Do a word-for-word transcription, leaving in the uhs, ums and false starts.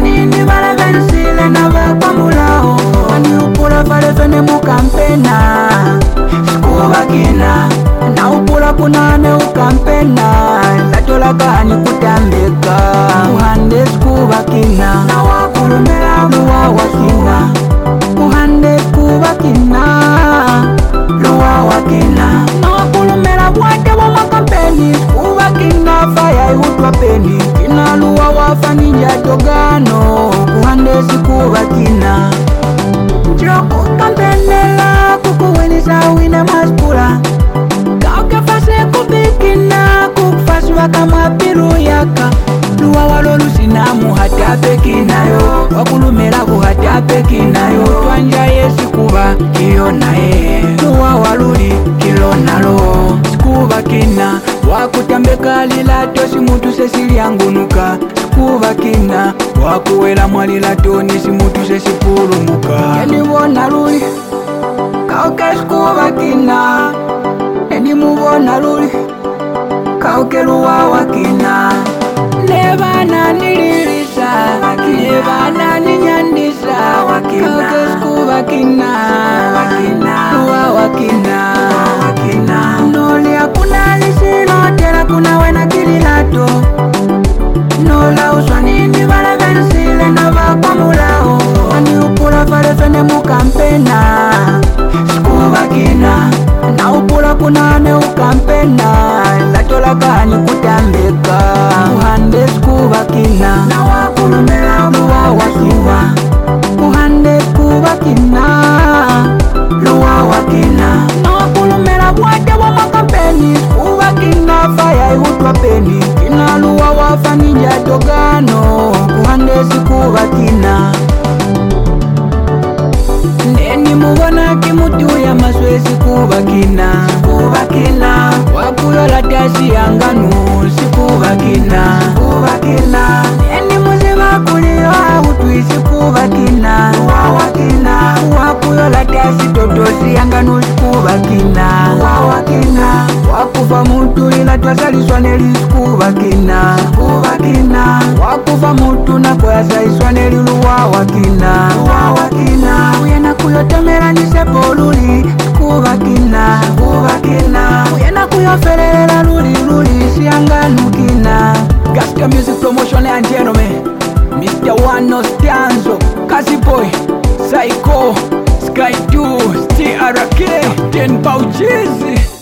swanini vale venisile na vakwamulao ani upula vale vene mukampena sikuva kina na upula kunane ukampena latolakani kutambeka uhande sikuva kina na wakulumela luwa wakina uhande sikuva kina luwa wakina na wakulumela wate wa makampeni sikuva kina faya ihutwa peni kina luwa wafaninja togano uhande sikuva kina choko kampenela kukuwenisa wine maspula kaukefase kubikina kukufaswa kama piru yaka luwa walolusinamu hata pekinayo wakulumela kuhata pekinayo twanja yesikuva kiyo naye luwa waluli kilo nalo sikuva kina wakutambeka lilato simutu sesiliangunuka sikuva kina wakuwela mwalilato ni simutu sesipulumuka enibona luli kauke sikuva kina enimubona luli kauke luwa wakina nebana nililisa nebana ninyandisa kauke sikuva kina luwa wakina noli akuna lisilotela kuna wena kililato nola uswanini vale venisile na vakwamulao ani upula vale vene mukampena sikuva kina na upula kunane ukampena latolakani kutambeka uhande sikuva kina na wakulumela luwa wakina uhande sikuva kina luwa wakina na wakulumela wate wa makampeni sikuva kina faya ihutwa peni kina luwa wafaninja togano uhande sikuva kina neni mubona kimutu ya maswe sikuva kina sikuva kina wakuyola tasi yanganu sikuva kina sikuva kina neni muziva kuliyo ahutwi sikuva kina wawa kina wakuyola tasi totosi yanganu sikuva kina wawa kina wakufa mutu ila twasaliswa neli sikuva kina sikuva kina wakufa mutu nakoyasaiswa neli luwawa kina luwawa kina uyena kuyotemela nisepo luli sikuva kina sikuva kina uyena kuyofelela luli luli siyanganu kina Gaska Music Promotion and gentlemen Mister Wano Stanzo Kazi Boy Psycho Sky two T R K ten Pauchizi